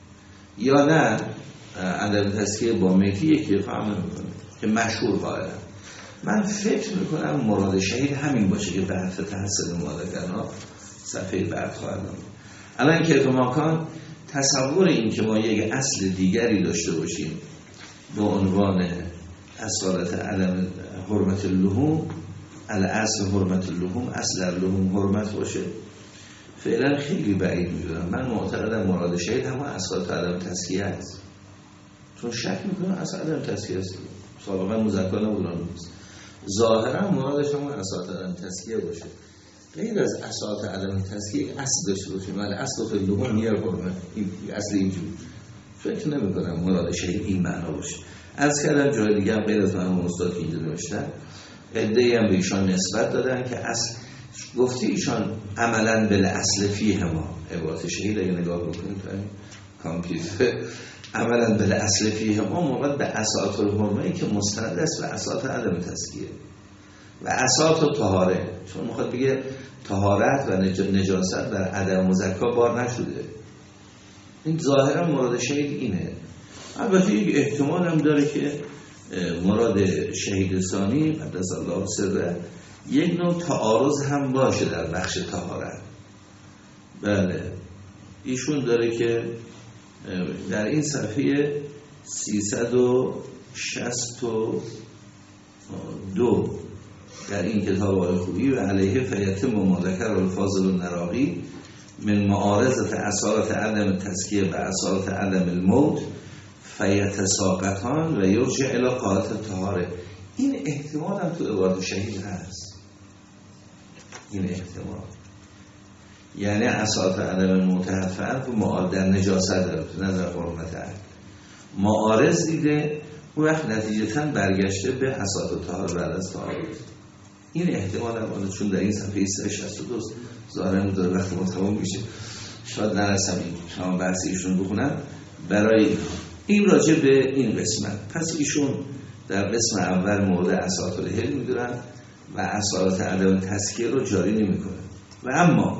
یا نه عدم تسکیه با میته یکی فهم نمی‌کنه که مشهور قائلن. من فکر میکنم مراد شهید همین باشه که به حرف تحصیل مادرگرنا صفحه بعد خواهد آمد. الان که اتماکان تصور این که ما یک اصل دیگری داشته باشیم به عنوان اصالت عدم حرمت اللحوم، الاصل حرمت اللحوم، اصل اللحوم حرمت باشه، فعلا خیلی بعید میدونم. من معتقدم مراد شهید همون اصالت عدم تسکیه است، چون شک میکنم اصل عدم تسکیه است، سابقا مذکر نبودن، ظاهرا مرادش همون اصالت عدم تسکیه باشه، غیر از اصالت عدم تسکیه اصل داشته باشه. من اصل فی اللحوم هی الحرمه، این اصل اینجوری فکر نمی‌کنم مراد شهید این معنا باشه. از کردم جای دیگه هم غیر از من استاد که اینجا نوشتن عده‌ای هم به ایشان نسبت دادن که اصل گفتی ایشان عملاً بالاصل فیه ما، عبارت شهید اگه نگاه بکنید تو کامپیوتر عملاً بالاصل فیه ما مراد به اصالت الحرمه که مستند است و اصالت عدم تسکیه و اصالت طهاره، چون میخواد بگه طهارت و نجاست در عدم مزکا بار نشده. این ظاهرا مراد شهید اینه. البته یک احتمال هم داره که مراد شهید ثانی قدس الله سره یک نوع تعارض هم باشه در بخش طهارت. بله ایشون داره که در این صفحه 362 در این کتاب آقای خویی و علیه فیتم ما ذکر الفاضل النراقی من معارضت اصالت عدم تسکیه و اصالت عدم الموت فیتساقطان و یرجع الی قاعده طهاره. این احتمال هم تو عبارت شهید هست، این احتمال یعنی اصالت عدم الموت حرفن و در نجاست داره تو نظر حرمت عدم معارض دیده و وقت نتیجتاً برگشته به اصالت طهاره بعد از تعارض. این احتمال هم چون در این صفحه 362 ظاهرا داره وقت ما تمام میشه شاید نرسم این شما بحث ایشون بخونم برای این راجع به این قسمت. پس ایشون در قسم اول مورد اصالت الحل میدونن و اصالت عدم تسکیه رو جاری نمیکنن و اما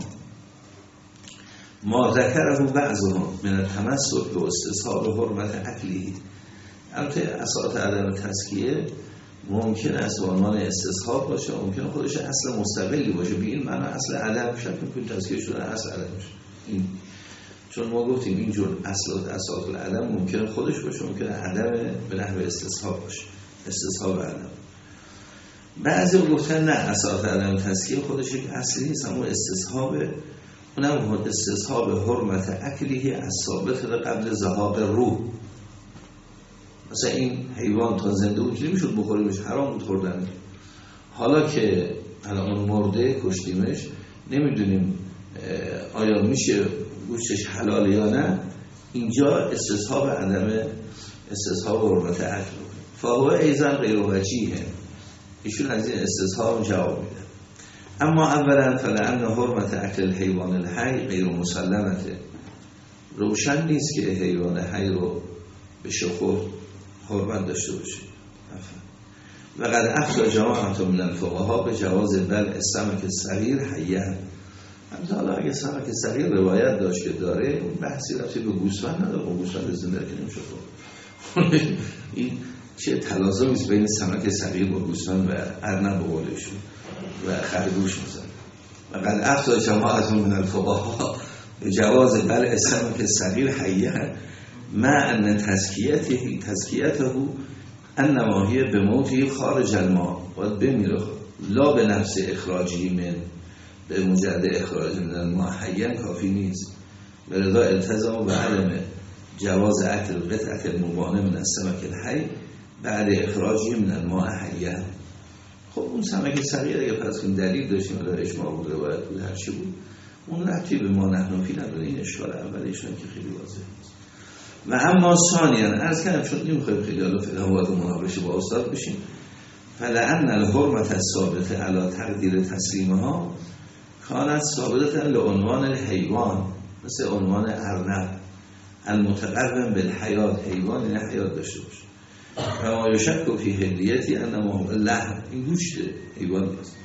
ما ذکره بعضهم من التمسک به استصحاب حرمت عقلی. البته اصالت عدم تسکیه ممکن است به عنوان استصحاب باشه، ممکن خودش اصل مستقلی باشه، به این معنی اصل عدم شک می‌کنیم تسکیه شده اصل عدم باشه. این چون ما گفتیم اینجور اصالت العدم ممکن خودش باشه، ممکن عدم به نحو استصحاب باشه، استصحاب عدم. بعضی گفتن نه، اساس عدم تزکیه خودش یک اصلی نیست، اما استصحابه، اونم استصحاب حرمت اکلیه از ثابت قبل ذهاب روح. مثلا این حیوان تا زنده بود که نمیشد بخوریمش، حرام بود خوردن. حالا که الان مرده کشتیمش، نمیدونیم آیا میشه گوشتش حلال یا نه. اینجا استصحاب عدم استصحاب حرمت اکل فهو ایضا غیر وجیه، ایشون از این استصحاب جواب میده. اما اولا فلان حرمت اکل الحیوان الحی غیر مسلمته، روشن نیست که حیوان حی رو به شخور حرمت داشته باشه. و قد افتى جماعت من الفقها به جواز بل السمک الصغیر حیاً. حالا اگه سمک صغیر روایت داشت که داره، اون بحثی رفتی به گوسفند نداره، اون گوسفند زنده که نمیشه خورد. این چه تلازمی است بین سمک صغیر با گوسفند و ارنب و قولشون و خرگوش مثلا. و قد افتى جماعت من الفقها به جواز بل السمک الصغیر حیاً مع ان تزکیته انما هی به موتی خارج الماء، باید بمیره لا به نفس اخراجی من، به مجرد اخراج من الماء حیاً کافی نیست. به رضا التزام و علم جواز اکل قطعه المبانه من السمک الحی بعد اخراجی من الماء حیاً. خب اون سمک صغیر اگه پس کنیم دلیل داشتیم و اجماع بود، روایت بود، هر چی بود، اون ربطی به ما نحنفی نداره. این اشکال اولیشون که خیلی واضحه. و اما ثانیاً عرض کردم چون نمیخوایم خیلی حالا فعلا وارد مناقشه با استاد بشیم، فلأن الحرمت الثابته علی تقدیر تسلیمها کانت ثابته لعنوان الحیوان، مثل عنوان ارنب المتقرن بالحیات، حیوان این حیات داشته باشه. و ما یشک فی حلیتی انما لحم، این گوشت حیوان نیست.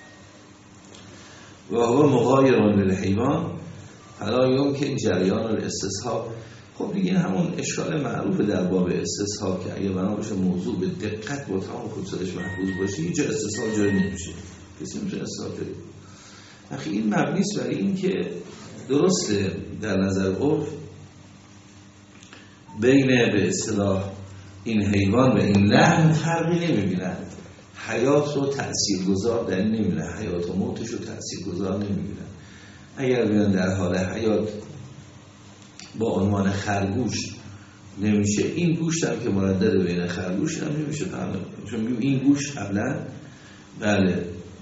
و هو مغایر للحیوان فلا یمکن جریان الاستصحاب. خب دیگه همون اشکال معروف در باب استصحاب که اگه بنا باشه موضوع به دقت با تمام خصوصش محفوظ باشه، هیچ استصحاب جایی نمیشه، کسی میشه استصحاب کنه. اخی این مبنی است برای این که درسته در نظر عرف بین به اصطلاح این حیوان و این لحم فرقی نمیبینن، حیات رو تاثیرگذار در این نمیبینن، حیات و موتش رو تاثیرگذار نمیبینن. اگر ببینن در حال حیات با عنوان خرگوش نمیشه، این گوشت هم که مردد بین خرگوش هم نمیشه فهمید، چون این گوشت قبلا بله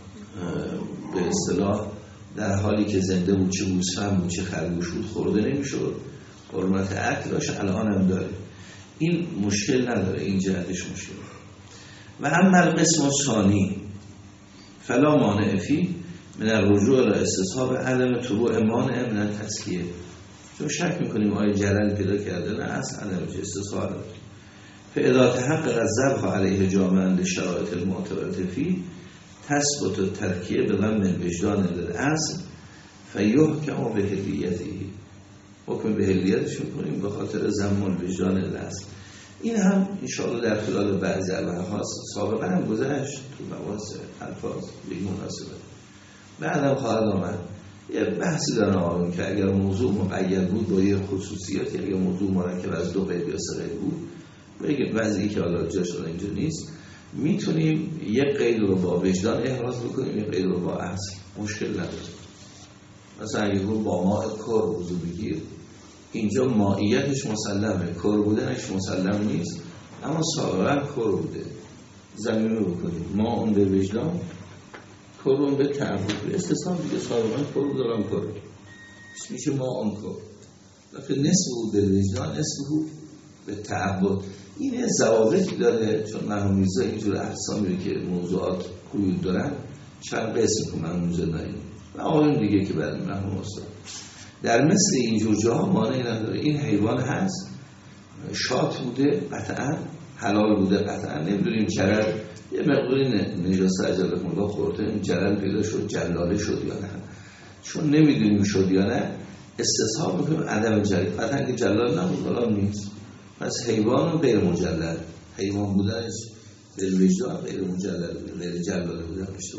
به اصطلاح در حالی که زنده بود، چه گوسفند بود چه خرگوش بود، خورده نمیشد، حرمت اکل داشت، الان هم داره. این مشکل نداره، این جهتش مشکل. و اما القسم الثانی فلا مانع فی من الرجوع الى استصحاب عدم طلوع مانع من التزکیه. چون شک میکنیم آیا جلل پیدا کرده، نه اصلا عدم استصحاب. فاذا تحقق الذبح علیه جامعا لشرایط المعتبرة فی تثبت الترکیه به ضمن الوجدان للاصل فیحکم به حلیته، حکم به حلیتش میکنیم به خاطر ضمن الوجدان للاصل. این هم انشاءالله در خلال بعضی البحث سابقا هم گذشت تو مباحث الفاظ به مناسبت، بعدم خواهد آمد. یه بحثی دارن آقایون که اگر موضوع مقید بود با یه خصوصیاتی، اگر موضوع مرکب از 2 قید یا 3 قید بود، بگید بعضی که حالا جاش اینجا نیست، میتونیم یک قید رو با وجدان احراز بکنیم، یک قید رو با اصل، مشکل نداره. مثلا اگه با ماء کر وضو بگیر، اینجا مائیتش مسلمه، کر بودنش مسلم نیست، اما سابقا کر بوده، زمین رو بکنیم ما اون به وجدان، کر اون به تعبود، به استثنان دیگه سابقا کر دارم کر میشه ما اون کر، لیکن نصف بود به وجدان، نصف بود به تعبود. این ضوابطی داره، چون مرحوم میرزا اینجور احسامی رو که موضوعات قیود دارن چند قسم که مرحوم میرزا داریم و آقایون دیگه که برای مرحوم استاد در مثل اینجور جاها مانعی نداره. این حیوان هست، شات بوده قطعا، حلال بوده قطعا، نمیدونیم جرل یه مقداری نجاسه عجله کنگاه خورده، این جرل پیدا شد، جلاله شد یا نه، چون نمیدونیم شد یا نه استصحاب میکنیم عدم جرل، قطعا که جلال نبود حالا نیست، پس حیوان غیر مجلل، حیوان بودنش در وجدان غیر مجلل، غیر جلاله بودن اشتباه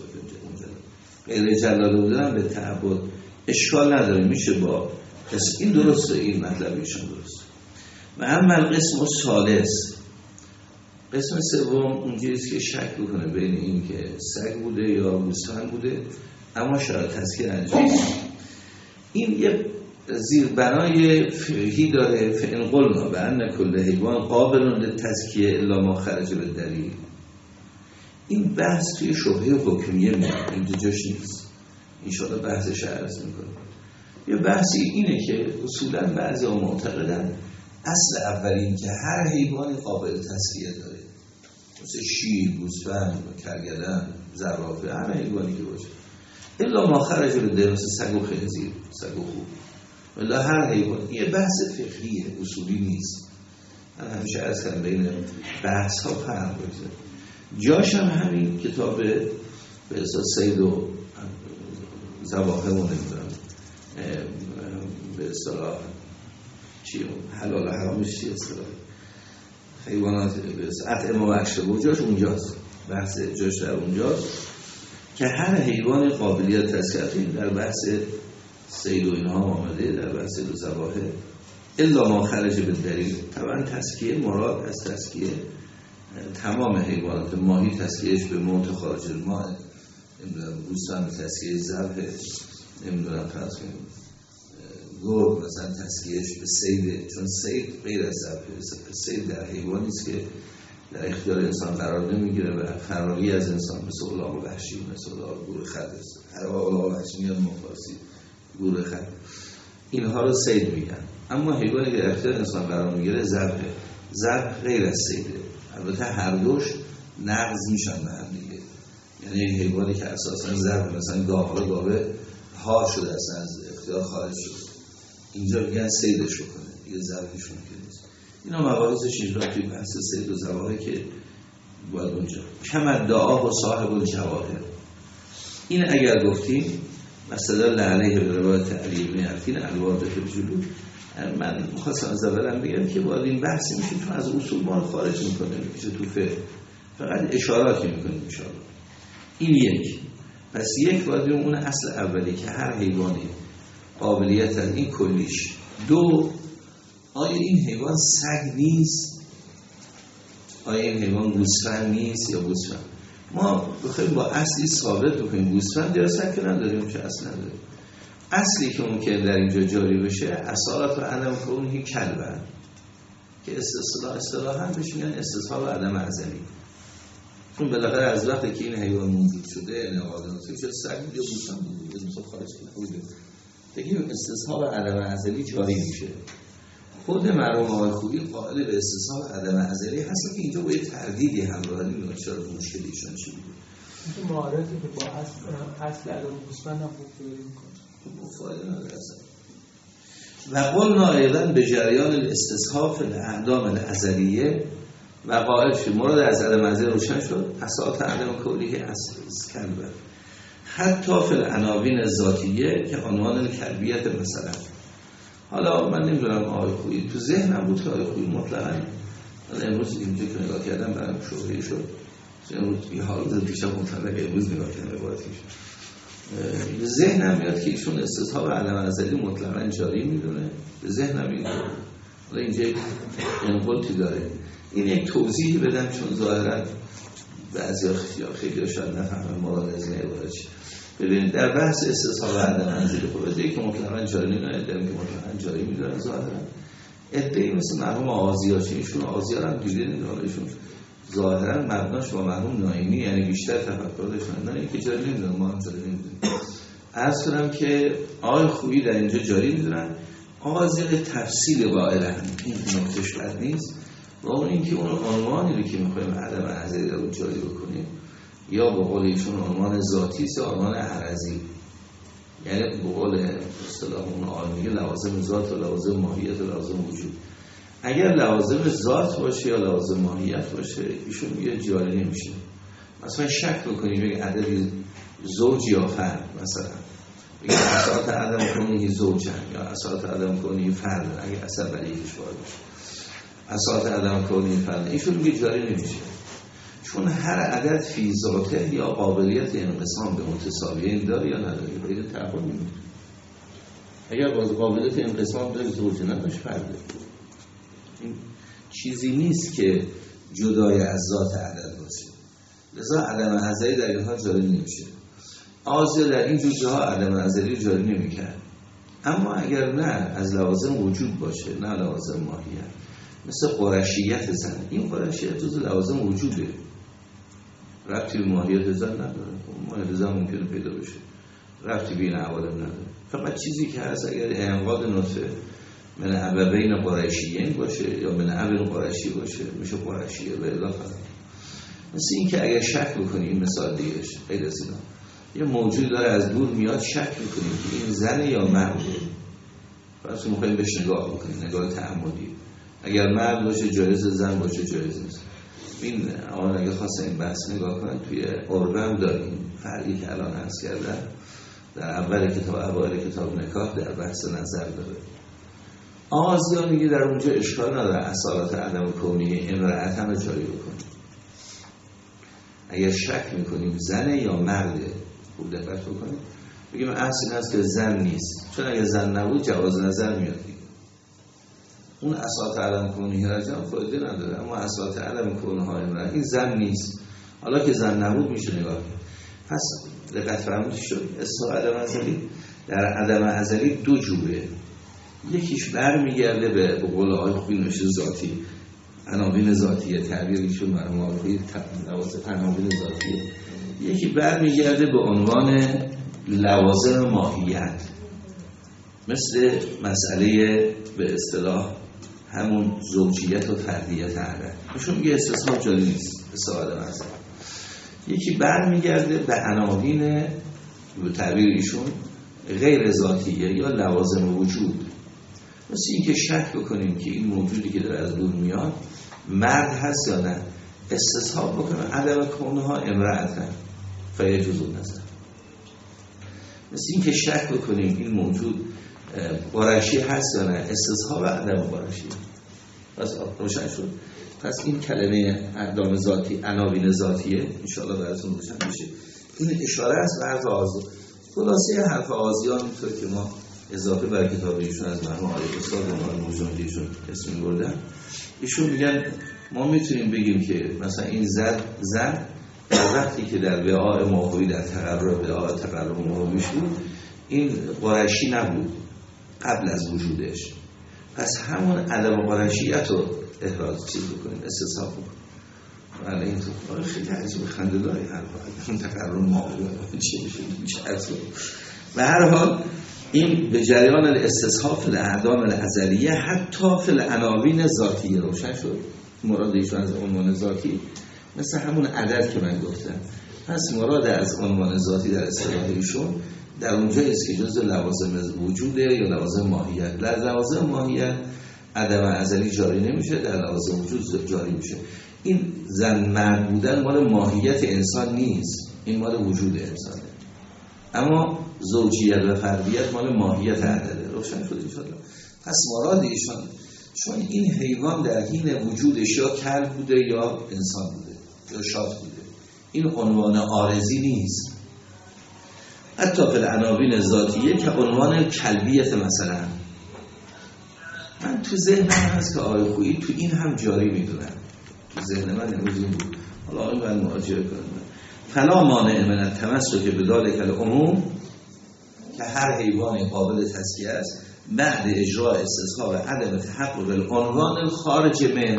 غیر جلاله بودن به تعبد اشکال نداره، میشه با این درسته، این مطلب ایشون درسته. و اما القسم الثالث، قسم سوم اونجوریست که شک بکنه بین این که سگ بوده یا گوسفند بوده اما شاید تذکیر انجام. این یه زیربنای فقهی داره، فإن قلنا بأن کل حیوان قابل للتزکیه الا ما خرج بالدلیل. این بحث توی شبهه حکمیه میاد، اینجا جاش نیست، انشاءالله بحثش عرض میکنه. یه بحثی اینه که اصولا بعضی ها معتقدن اصل اولین که هر حیوانی قابل تزکیه داره، مثل شیر، گوسفند، کرگدن، زرافه، هر حیوانی که باشه الا ما خرج بالدلیل، مثل سگ و خنزیر، سگ و خوب، ولی هر حیوان. یه بحث فقهیه، اصولی نیست. من همیشه عرض کردم بین بحث ها فرق بگذاره. جاش هم همین کتاب به اساس سید و زواهر و نمیدونم به اصطلاح چی حلال و حرامش چی اصطلاح حیوانات به اصطلاح اطعمه و اشربه، جاش اونجاست، بحث جاش در اونجاست که هر حیوان قابلیت تزکیه در بحث سید و اینها آمده، در بحث سید و زواهر الا ما خرج بالدلیل. طبعا تزکیه مراد از تزکیه تمام حیوانات، ماهی تزکیهش به موت خارج الماء، نمیدونم گوسفند تزکیه ذبح، نمیدونم فرض کنیم گرگ مثلا تزکیهش به سید، چون سید غیر از ذبح، سید در حیوانی است که در اختیار انسان قرار نمیگیره و فراری از انسان، مثل الاغ وحشی، مثل الاغ گور خد، هر الاغ وحشی میاد مفارسی گور خد، اینها رو سید میگن. اما حیوانی که در اختیار انسان قرار میگیره ذبح غیر از سیده. البته هر دوش نقض میشن به هم دیگه، یعنی حیوانی که اساسا ذبح، مثلا گاوه ها شده اصلا از اختیار خارج شد، اینجا میگن سیدش کنه، دیگه ذبحش ممکن نیست. اینا مباحثش اینجا توی بحث سید و زواهر که باید اونجا کم ادعا و صاحب الجواهر. این اگر گفتیم مثلا علیه به روایت علی بن عفین الواضح الجلو، من می‌خواستم از اولم بگم که باید این بحثی میشه تو از اصول ما خارج میکنه، میشه تو فقط اشاراتی میکنیم انشاءالله. این یک. پس یک باید اون اصل اولی که هر حیوانی قابلیت از این کلیش. دو، آیا این حیوان سگ نیست؟ آیا این حیوان گوسفند نیست یا گوسفند؟ ما بخوایم با اصلی ثابت بکنیم گوسفند یا سگ که نداریم، که اصل نداریم. اصلی که ممکن در اینجا جاری بشه اصالت و عدم کونه کلبن که اصطلاحاً بهش میگن استصحاب و عدم ازلی، چون بالاخره از وقتی که این حیوان موجود شده، یعنی آدم‌ها چه سگ یا گوسفند بوده، مثلا خارج بوده، دیگه استصحاب و عدم ازلی جاری میشه. خود مرحوم آقای خویی قائل به استصحاب و عدم ازلی هست که اینجا با یه تردیدی همراه نمی‌کنه. چرا مشکلیشون چی بود؟ این معارضی که با اصل عدم گوسفند هم گفتگو می‌کنه. فایده نداره اصلا. و قلنا ایضا به جریان الاستصحاب الاعدام الازلیه و قائل شد مراد از عدم ازلی روشن شد، اساس عدم کولیه اصل کلبه حتی فی العناوین ذاتیه که عنوان کلبیت مثلا. حالا من نمیدونم آقای خویی تو ذهنم بود که آقای خویی مطلقاً امروز اینجا که نگاه کردم برام شوهری شد، امروز بی حال داد پیشم مطلقاً امروز نگاه کردم عبارت میشه به ذهنم میاد که ایشون استصحاب عدم ازلی مطلقاً جاری میدونه. به ذهنم میاد حالا اینجا انقلتی داره. این یک توضیحی بدم چون ظاهراً بعضی خیلی شاید نفهمن مراد از این عبارت چیه. ببینید در بحث استصحاب عدم ازلی خود دیگه که مطلقاً جاری نمیدونه، دیگه که مطلقاً جاری میدونه ظاهراً ادعی مثل مرحوم آذیاشی، ایشون آذیار هم دیده نمیدونه، ایشون ظاهراً مبناش با مرحوم ناینی یعنی بیشتر تفکر داشتن، نه اینکه جاری نمیدونن، ما هم جاری نمیدونیم. عرض کنم که آقای خویی در اینجا جاری میدونن، آذیار تفصیل قائلن، این نکتهش بد نیست. و اون اینکه اون عنوانی رو که میخوایم عدم ازلی رو جاری بکنیم یا به قول ایشون عنوان ذاتی است یا عنوان عرضی، یعنی به قول اصطلاح اون عالمیه لوازم ذات و لوازم ماهیت و لوازم وجود. اگر لوازم ذات باشه یا لوازم ماهیت باشه ایشون میگه جاری نمیشه. مثلا شک بکنیم بگه عددی زوج یا فرد، مثلا بگه اساس عدم کونی زوجن یا اساس عدم کونی فرد، اگه اصلا برای یکیش وارد بشه اساس عدم کونی فرد، ایشون میگه جاری نمیشه، چون هر عدد فی ذاته یا قابلیت انقسام به متساویین داره یا نداره، باید تعامل می‌کنه. اگر باز قابلیت انقسام داره زوج نداشت فرده. این چیزی نیست که جدای از ذات عدد باشه، لذا عدم ازلی در اینها جاری نمیشه. آزیا در این جوجه ها عدم ازلی جاری نمیکرد. اما اگر نه از لوازم وجود باشه، نه لوازم ماهیت، مثل قرشیت زن، این قرشیت جز لوازم وجوده، ربطی به ماهیت زن نداره. ماهیت زن ممکنه پیدا بشه، ربطی به این عوالم نداره. فقط چیزی که هست اگر انقاض نطفه من ابوین قرشیین باشه یا من ابن قرشی باشه میشه قرشیه به اضافه. مثل این که اگر شک بکنی، این مثال دیگهش غیر از اینا، یه موجود داره از دور میاد، شک میکنیم که این زنه یا مرده، فرض می‌کنیم بهش نگاه بکنیم، نگاه تعمدی، اگر مرد باشه جایز، زن باشه جایز نیست. این آن اگه خواست این بحث نگاه کنن توی ارگان داریم فرقی که الان عرض کردن در اول کتاب، اوایل کتاب نکاح در بحث نظر داره. آزیا میگه در اونجا اشکال نداره اصالت عدم کونی امرأت هم جاری بکنیم. اگر شک میکنیم زنه یا مرده، خوب دقت بکنیم، بگیم اصل این هست که زن نیست، چون اگر زن نبود جواز نظر میاد. اون اصالت عدم کونی رجم فایده نداره، اما اصالت عدم کونی ها امرأت، این زن نیست، حالا که زن نبود میشه نگاه کنیم. پس دقت فرمودید شد اصلاح عدم ازلی در عدم ازلی دو جوره، یکیش برمیگرده به قول آقای خوبی نوشته ذاتی، عناوین ذاتیه، تعبیرشون مرحوم آقای لوازم عناوین ذاتیه. یکی برمیگرده به عنوان لوازم ماهیت، مثل مسئله به اصطلاح همون زوجیت و فردیت عدد، ایشون میگه استصحاب جاری نیست استفاده مثلا. یکی برمیگرده به عناوین به تعبیر ایشون غیر ذاتیه یا لوازم وجود، مثل این که شک بکنیم که این موجودی که داره از دور میاد مرد هست یا نه، استصحاب بکنیم عدم کونها امرأتن فیجوز النظر. مثل این که شک بکنیم این موجود قرشی هست یا نه، استصحاب عدم قرشی. پس روشن شد. پس این کلمه اقدام ذاتی عناوین ذاتیه، انشاءالله براتون روشن میشه. این اشاره است به حرف آزیا. خلاصه حرف آزیا میتونه که ما اضافه بر کتاب ایشون از مرحوم آقای استاد و موجودیشون اسم می‌بردن، ایشون میگن ما میتونیم بگیم که مثلا این زن وقتی که در وعاء ماهوی در تقرب ماهویش بود، این قرشی نبود قبل از وجودش، پس همون عدم قرشیت رو احراز چیز بکنیم، استصحاب بکنیم. ولی این تو خیلی عجیب خنده‌داری حرفا تقرب ماهوی چه عرض به هر حال این به جریان الاستصحاب فی الاعدام الازلیه حتی فی العناوین ذاتیه روشن شد. مراد ایشون از عنوان ذاتی مثل همون عدد که من گفتم، پس مراد از عنوان ذاتی در اصطلاح ایشون در اونجا است که جزء لوازم وجوده یا لوازم ماهیت. در لوازم ماهیت عدم ازلی جاری نمیشه، در لوازم وجود جاری میشه. این زن مرد بودن مال ماهیت انسان نیست، این مال وجود انسانه، اما زوجیت و فردیت مال ماهیت عدده. روشن شد انشاءالله. پس مراد ایشان چون این حیوان در حین وجودش یا کلب بوده یا انسان بوده یا شات بوده، این عنوان عارضی نیست. حتی فی العناوین ذاتیه که عنوان کلبیت مثلا من تو ذهنم هست که آقای خویی تو این هم جاری میدونم، تو ذهن من امروز این بود، حالا آقای باید مراجعه کنم. فلا مانع من التمسک بذلک العموم که هر حیوان قابل تزکیه است بعد اجرای استصحاب عدم تحقق العنوان الخارج من.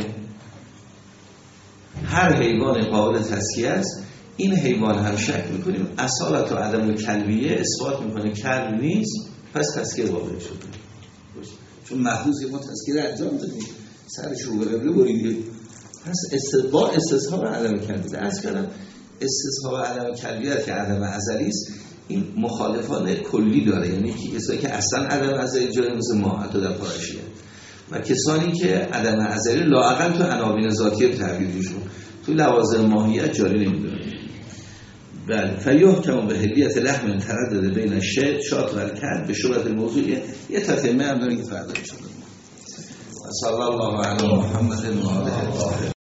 هر حیوان قابل تزکیه است، این حیوان هم شک میکنیم اصالت و عدم کلبیه اثبات میکنه کلب نیست، پس تزکیه واقع شده، چون محفوظ که ما تزکیه انجام دادیم سرش رو به قبله بریدیم، پس با استصحاب عدم کلبیه. از کلم استصحاب عدم کلبیه که عدم ازلی است، این مخالفان کلی داره، یعنی کسایی که اصلا عدم ازلی جاری مثل ما حتی در قرشیه و کسانی که عدم ازلی لااقل تو عناوین ذاتیه به تعبیرشون تو لوازم ماهیت جاری نمیدونه. بله فیحکم به هلیت لحم تردد بین شات و الکلب به شبهت الموضوع. یه تتمه هم داریم که فردا ان شاء الله. صلی الله علی محمد و آله